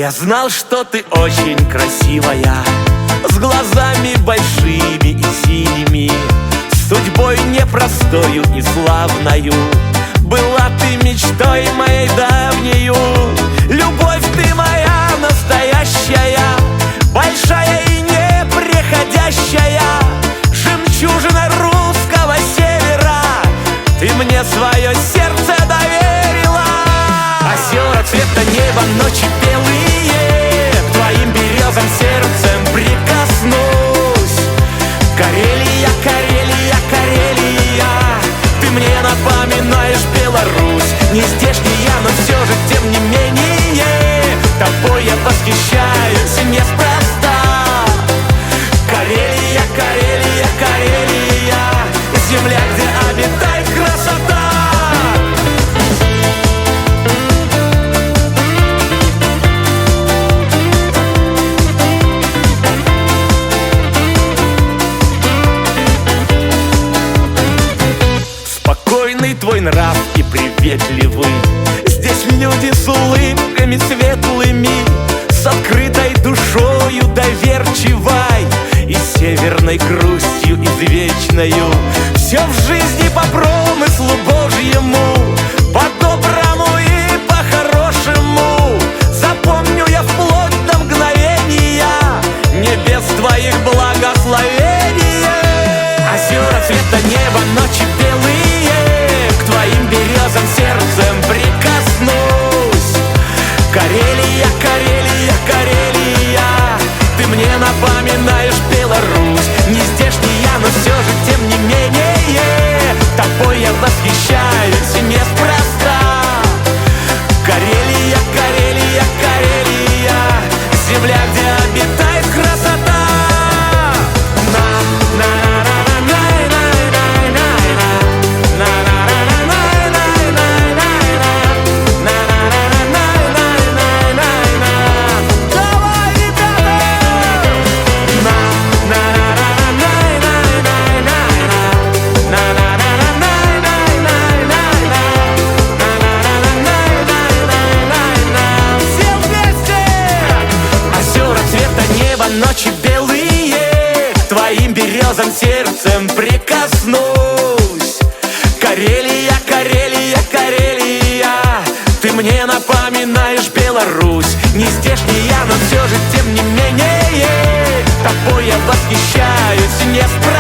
Я знал, что ты очень красивая, с глазами большими и синими, судьбой непростою и славною. Была ты мечтой моей давнею. Любовь ты моя настоящая, большая и неприходящая, жемчужина русского севера. Ты мне свое сердце доверила. Озера цвета неба, ночи белые, к твоим березам сердцем прикоснусь. Карелия, Карелия, Карелия, ты мне напоминаешь Беларусь. Не здешняя, но все же, тем не менее, тобой я восхищаюсь неспроста. Карелия, Карелия, Карелия, земля, где обитает красота. Спокойный твой нрав и приветливый, здесь люди с улыбками светлыми, с открытой душою доверчивой и северной грустью извечною. Все в жизни по промыслу Божьему, по-доброму и по-хорошему. Запомню я вплоть до мгновения небес твоих благословения. Озера цвета неба, ночи белые, к твоим березам сердцем прикоснусь. Карелия, Карелия, Карелия, ты мне напоминаешь Беларусь. Не здешняя, но все же, тем не менее, тобой я восхищаюсь неспроста. Карелия, Карелия, Карелия, земля, где обитает красота. Ночи белые, к твоим березам сердцем прикоснусь. Карелия, Карелия, Карелия, ты мне напоминаешь Беларусь. Не здешняя, но все же, тем не менее, тобой я восхищаюсь неспроста.